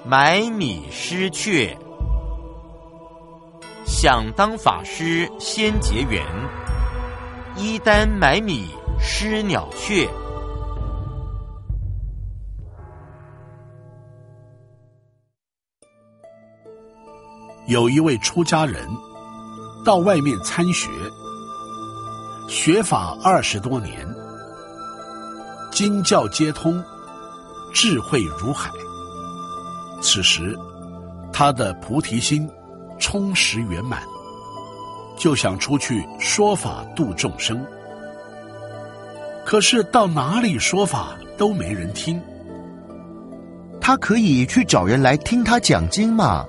买米施雀。想当法师先结缘，衣单买米施鸟雀。 有一位出家人到外面参学，学法20多年，经教皆通，智慧如海。此时他的菩提心充实圆满，就想出去说法度众生。可是到哪里说法都没人听。 他可以去找人来听他讲经嘛？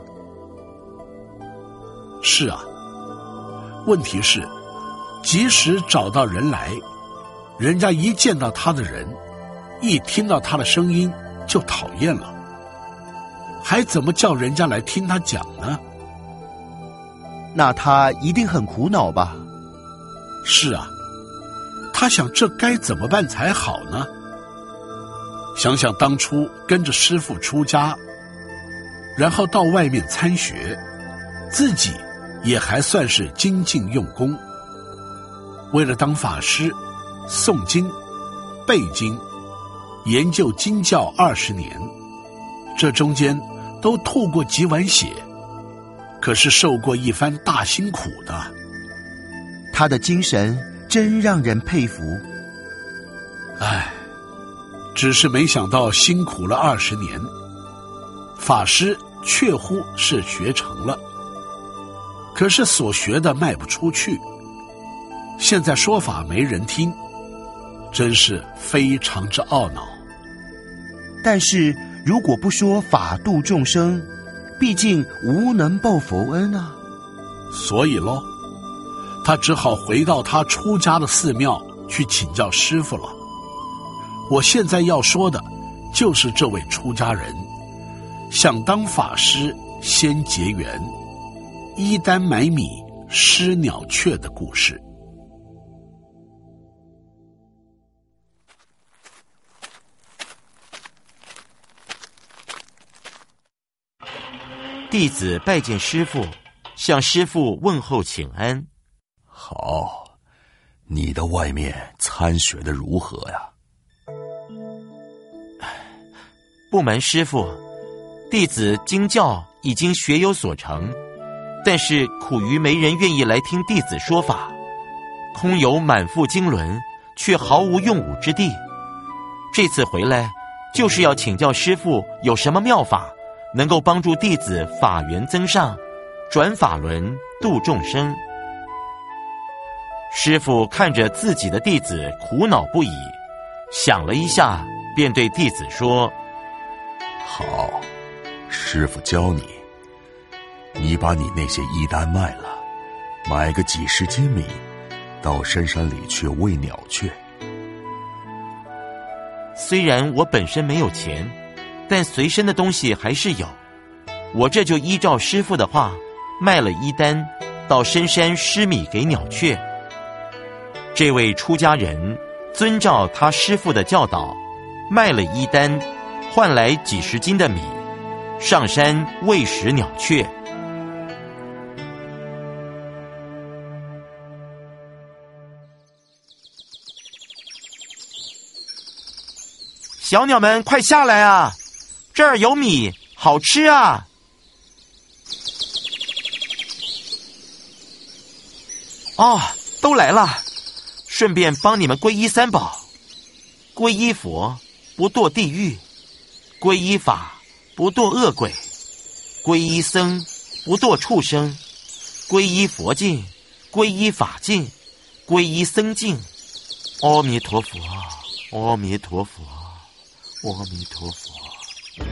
是啊，问题是即使找到人来，人家一见到他的人，一听到他的声音就讨厌了，还怎么叫人家来听他讲呢？ 那他一定很苦恼吧？ 是啊，他想这该怎么办才好呢？想想当初跟着师父出家，然后到外面参学，自己也还算是精进用功，为了当法师，诵经、背经、研究经教20年，这中间都吐过几碗血，可是受过一番大辛苦的。 他的精神真让人佩服。 唉，只是没想到辛苦了20年，法师确乎是学成了，可是所学的卖不出去，现在说法没人听，真是非常之懊恼。 但是如果不说法度众生，毕竟无能报佛恩啊。 所以咯，他只好回到他出家的寺庙去请教师父了。我现在要说的就是这位出家人想当法师先结缘，衣单买米施鸟雀的故事。 弟子拜见师父，向师父问候请安。 好，你的外面参学的如何呀？ 不瞒师父，弟子经教已经学有所成，但是苦于没人愿意来听弟子说法，空有满腹经纶，却毫无用武之地。这次回来，就是要请教师父有什么妙法，能够帮助弟子法缘增上，转法轮度众生。师父看着自己的弟子苦恼不已，想了一下，便对弟子说： 好，师父教你，你把你那些衣单卖了，买个几十斤米，到深山里去喂鸟雀。 虽然我本身没有钱，但随身的东西还是有，我这就依照师父的话，卖了衣单，到深山施米给鸟雀。这位出家人遵照他师父的教导，卖了衣单，换来几十斤的米，上山喂食鸟雀。小鸟们快下来啊，这儿有米，好吃啊！哦，都来了，顺便帮你们皈依三宝：皈依佛，不堕地狱；皈依法，不堕恶鬼；皈依僧，不堕畜生；皈依佛境，皈依法境，皈依僧境。阿弥陀佛，阿弥陀佛，阿弥陀佛。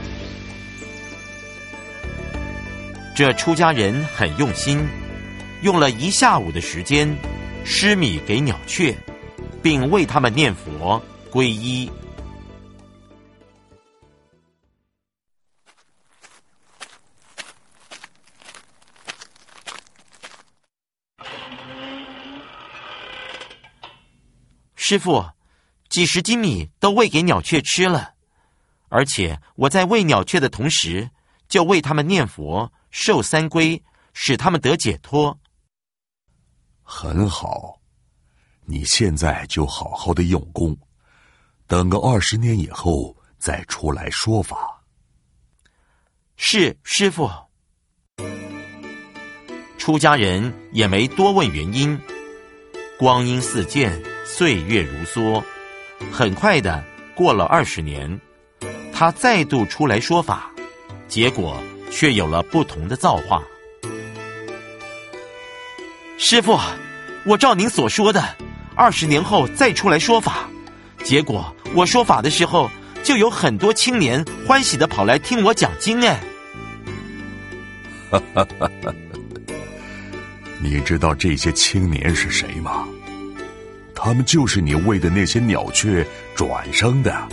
这出家人很用心，用了1下午的时间施米给鸟雀，并为他们念佛皈依。师父，几十斤米都喂给鸟雀吃了，而且我在喂鸟雀的同时， 就为他们念佛，受三皈，使他们得解脱。 很好，你现在就好好的用功，等个20年以后再出来说法。 是，师父。出家人也没多问原因，光阴似箭，岁月如梭，很快的过了20年，他再度出来说法，结果却有了不同的造化。师父，我照您所说的，20年后再出来说法，结果我说法的时候，就有很多青年欢喜的跑来听我讲经哎。 你知道这些青年是谁吗？他们就是你喂的那些鸟雀转生的。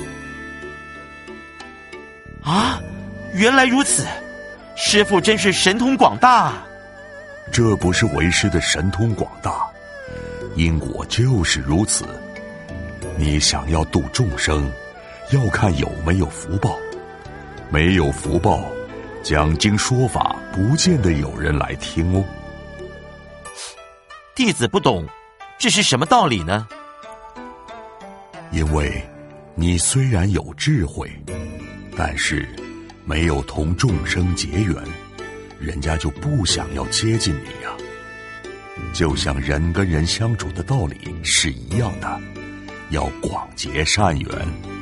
啊，原来如此，师父真是神通广大。 这不是为师的神通广大，因果就是如此。你想要度众生，要看有没有福报。没有福报，讲经说法不见得有人来听哦。 弟子不懂，这是什么道理呢？ 因为你虽然有智慧，但是没有同众生结缘，人家就不想要接近你呀。就像人跟人相处的道理是一样的，要广结善缘。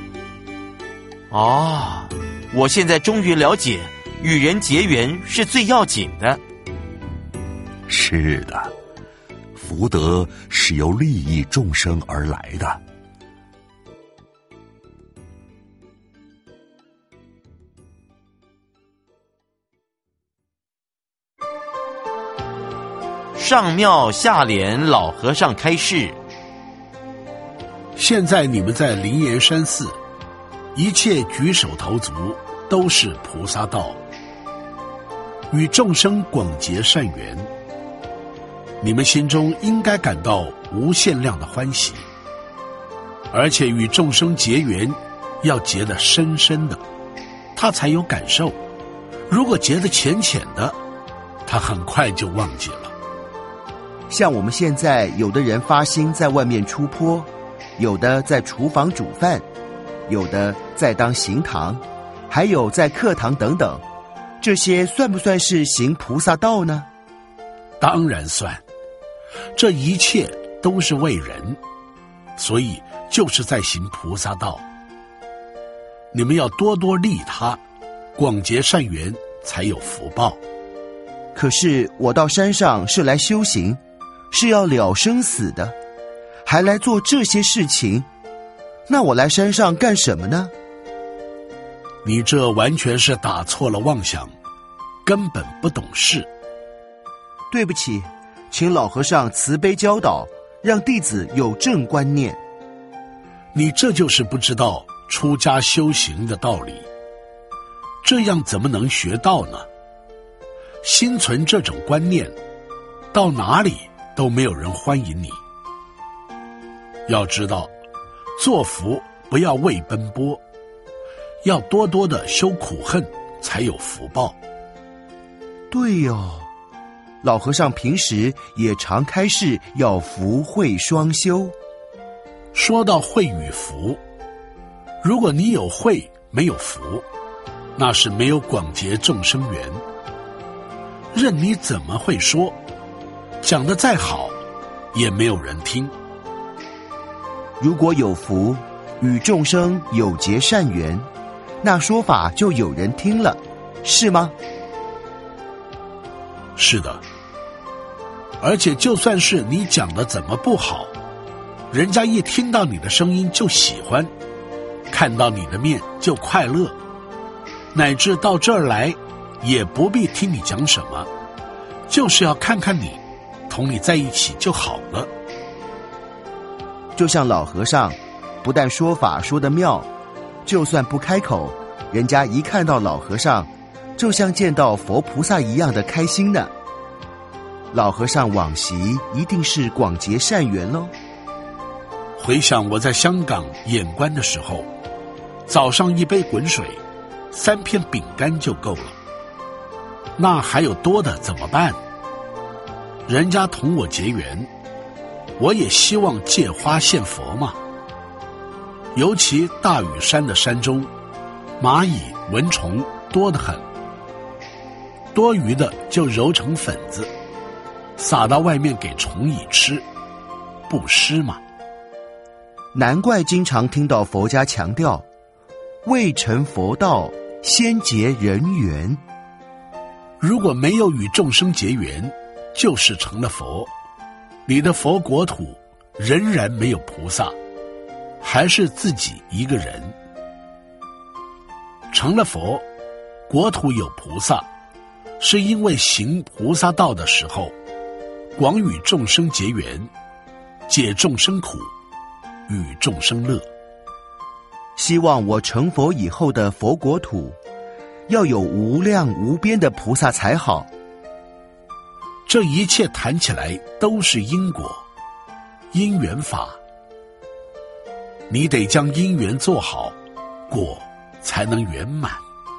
哦，我现在终于了解，与人结缘是最要紧的。 是的，福德是由利益众生而来的。 上庙下莲老和尚开示： 现在你们在灵岩山寺，一切举手投足都是菩萨道，与众生广结善缘。你们心中应该感到无限量的欢喜，而且与众生结缘要结得深深的，他才有感受。如果结得浅浅的，他很快就忘记了。 像我们现在有的人发心在外面出坡，有的在厨房煮饭，有的在当行堂，还有在课堂等等，这些算不算是行菩萨道呢？ 当然算，这一切都是为人，所以就是在行菩萨道。你们要多多利他，广结善缘，才有福报。 可是我到山上是来修行，是要了生死的，还来做这些事情，那我来山上干什么呢？ 你这完全是打错了妄想，根本不懂事。 对不起，请老和尚慈悲教导，让弟子有正观念。 你这就是不知道出家修行的道理，这样怎么能学到呢？心存这种观念，到哪里都没有人欢迎你。要知道，做福不要为奔波，要多多的修苦恨，才有福报。 对哟，老和尚平时也常开示要福慧双修。 说到慧与福，如果你有慧没有福，那是没有广结众生缘。任你怎么会说，讲得再好，也没有人听。 如果有福，与众生有结善缘，那说法就有人听了，是吗？ 是的，而且就算是你讲的怎么不好，人家一听到你的声音就喜欢，看到你的面就快乐，乃至到这儿来也不必听你讲什么，就是要看看你，同你在一起就好了。 就像老和尚，不但说法说得妙，就算不开口，人家一看到老和尚，就像见到佛菩萨一样的开心呢。老和尚往昔一定是广结善缘喽。 回想我在香港演观的时候，早上一杯滚水，3片饼干就够了， 那还有多的怎么办？人家同我结缘，我也希望借花献佛嘛。尤其大屿山的山中，蚂蚁、蚊虫多得很，多余的就揉成粉子，撒到外面给虫蚁吃，布施嘛。 难怪经常听到佛家强调，未成佛道，先结人缘。 如果没有与众生结缘，就是成了佛，你的佛国土仍然没有菩萨，还是自己一个人。成了佛，国土有菩萨，是因为行菩萨道的时候，广与众生结缘，解众生苦，与众生乐。 希望我成佛以后的佛国土，要有无量无边的菩萨才好。 这一切谈起来都是因果，因缘法。你得将因缘做好，果才能圆满。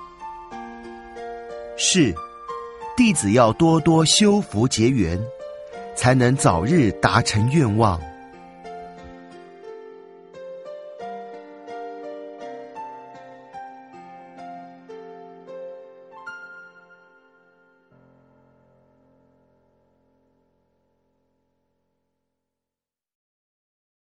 是，弟子要多多修福结缘，才能早日达成愿望。